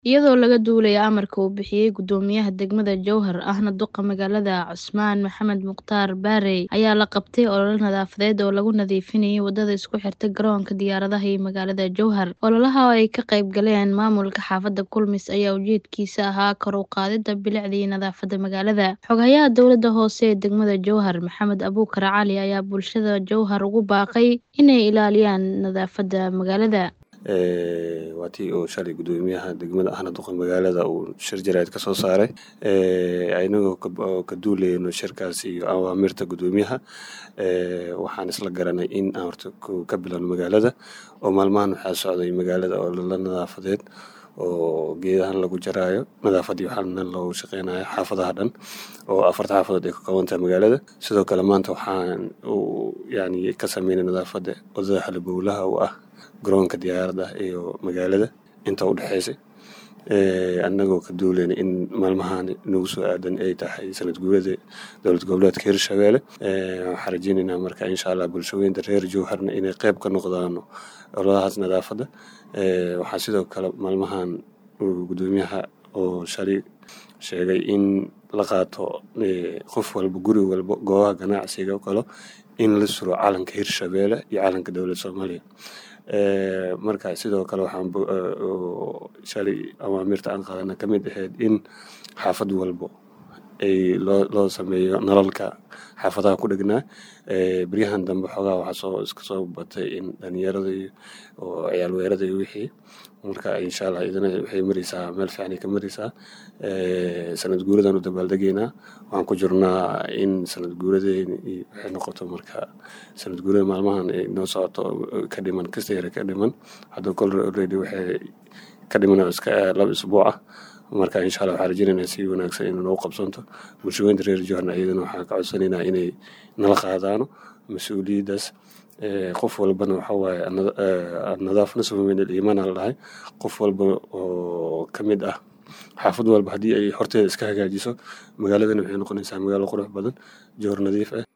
iyadoo laga duulaya amarka uu bixiyay gudoomiyaha degmada Jowhar ahna duqa magaalada Cusmaan Maxamed Mukhtaar Baarey ayaa la qabtay olole nadaafadeed oo lagu nadiifinayay wadada isku xirta garoonka diyaaradaha iyo magaalada Jowhar. Ololaha oo ay ka qayb galeen maamulka xaafadda Kulmis ayaa ujeedkiisa ahaa kor u qaadida bilicda iyo nadaafadda magaalada. Xogayaha dowladda hoose ee degmada Jowhar Maxamed Abuukar Cali ayaa bulshada Jowhar ugu baaqay inay ilaaliyaan nadaafadda magaalada. waatii oo shalay gudoomiyaha degmada ahna duqa magaalada uu shir jaraa'id ka soo saaray aynagoo ka duulayno shirkaas iyo awaamirta gudoomiyaha waxaan isla garanay in aan horta ka bilowno magaalada oo maalmahan waxaa socday magaalada oo la nadaafadeed oo geedahan lagu jaraayo nadaafadii waxaana loogu shaqeynayo xaafadaha dhan oo 4 xaafadood ay ka kooban tahay magaalada. Sidoo kale maanta waxaan yani ka sameynay nadaafada wadada halbowlaha u ah garoonka diyaaradaha iyo magaalada inta u dhaxaysay annagoo ka duulayna in maalmahan nagu soo aadan ay tahay sanad guurada dowlad goboleedka Hirshabelle. waxaan rajeynaynaa marka insha Allah bulshooyinka reer Jowharna inay qayb ka noqdaan ololahaas nadaafada. waxaa sidoo kale maalmahan gudoomiyaha oo shalay sheegay in la qaato qof walba guri walba goobaha ganacsiga kale in la suro calanka Hirshabelle iyo calanka dowladda Soomaaliya. marka sidoo kale waxaan shalay awaamirta aan qaadana ka mid ahayd in xaafad walba ay loo sameeyo nalalka xaafadaha ku dhagnaa. baryahan dambe xogaa waxaa iska soo batay in dhalinyarada iyo ciyaal weerada iyo wixii marka insha Allah idina waxay maraysaa meel fiican ka maraysaa. sanad guuradan u dabaaldegaynaa waxaan ku jirnaa in sanad guuradeena waxay noqoto marka sanad guurada maalmahan ay noo socoto ka dhiman kasta yar ka dhiman hadda already waxay ka dhiman iska 2 isbuuc ah. marka insha Allah waxaan rajeynaynaa si wanaagsan inuu noo qabsanto bulshooyinka reer Jowharna iyadana waxaan ka codsanaynaa inay nala qaadaan mas'uuliyadaas. qof walbana waxa waaye nadaafadna sameeyay iimaan lahayd qof walba oo kamid ah xaafad walba hadii ay horteeda iska hagaajiso magaaladana waxay noqonaysaa magaalo qurux badan Jowhar nadiif ah.